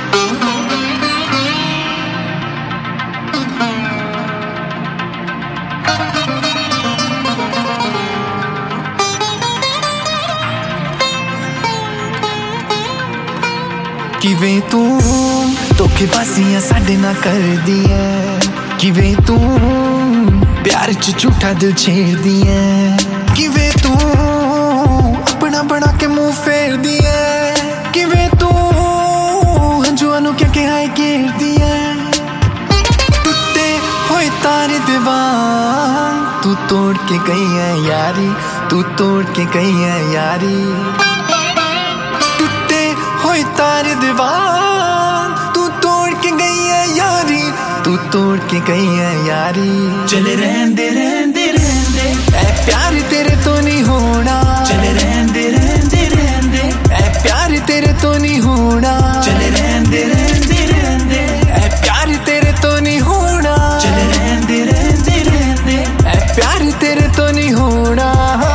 किवें तू धोखेबाजियां साडे नाल करदी ऐ, किवें तू प्यार च झूठा दिल छेड़दी ऐ, किवें तू अपना बना के मुंह फेरदी ऐ, किवें तू हंजुआं नूं क्या हाय घेरदी ऐ। टुटे होए तारे दे वांग तू तोड़ के गई है यारी, तू तोड़ के गई है यारी। होए तारे दीवान तू तोड़ के गई है यारी, तू तोड़ के गई है यारी। चले रहंदे रहंदे रहंदे ऐ प्यार तेरे तो नहीं होना, चले रहंदे रहंदे रहंदे ऐ प्यार तेरे तो नहीं होना, चले रहंदे रहंदे रहंदे ऐ प्यार तेरे तो नहीं होना, चले रहंदे रहंदे रहंदे ऐ प्यार तेरे तो नहीं होना।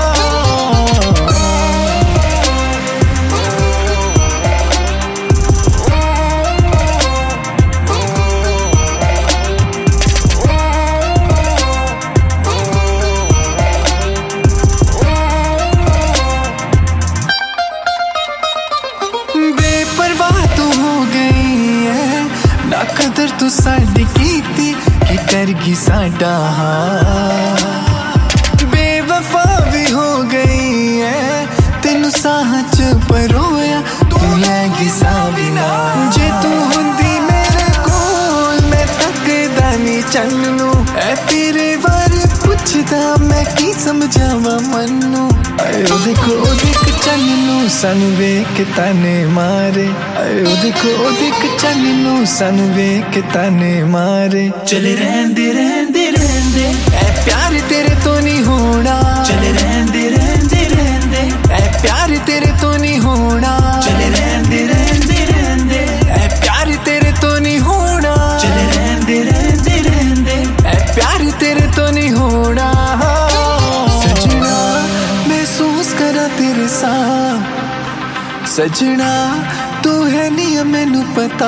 कदर तू साडी कीती कि करगी साडा हाल, बेवफा भी हो गई है तेनू साह च परोया तू लैगी सावी नाल। जे तू हुंदी मेरे कोल मैं तकदा नी चन्न नू, ऐ तेरे बारे पुछदा मैं की समझावां मन्नू। ओ देखो चन्न नू सानू वेख के ताने मारे, ओ देखो चन्न नू सानू वेख के ताने मारे। चले रहंदे रहंदे रहंदे ऐ प्यार तेरे तो नहीं होना, चले रहंदे रहंदे रहंदे ऐ प्यार तेरे तो नहीं होना, चले रहंदे रहंदे रहंदे ऐ प्यार तेरे तो नहीं होना, चले रहंदे रहंदे रहंदे ऐ प्यार तेरे तो नहीं होना। सजना महसूस करा तेरे साथ, सजना तू है नहीं मैनू पता,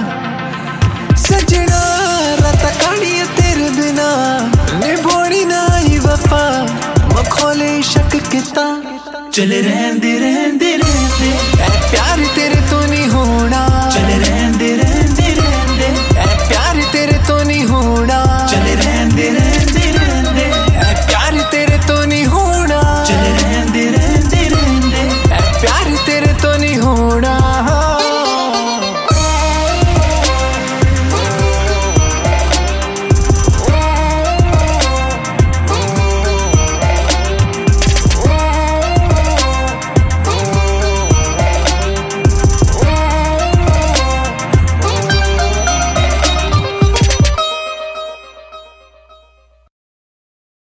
सजना रात काली तेरे बिना निभोनी ना ही वफा मखौले शक किता। चले रहंदे रहंदे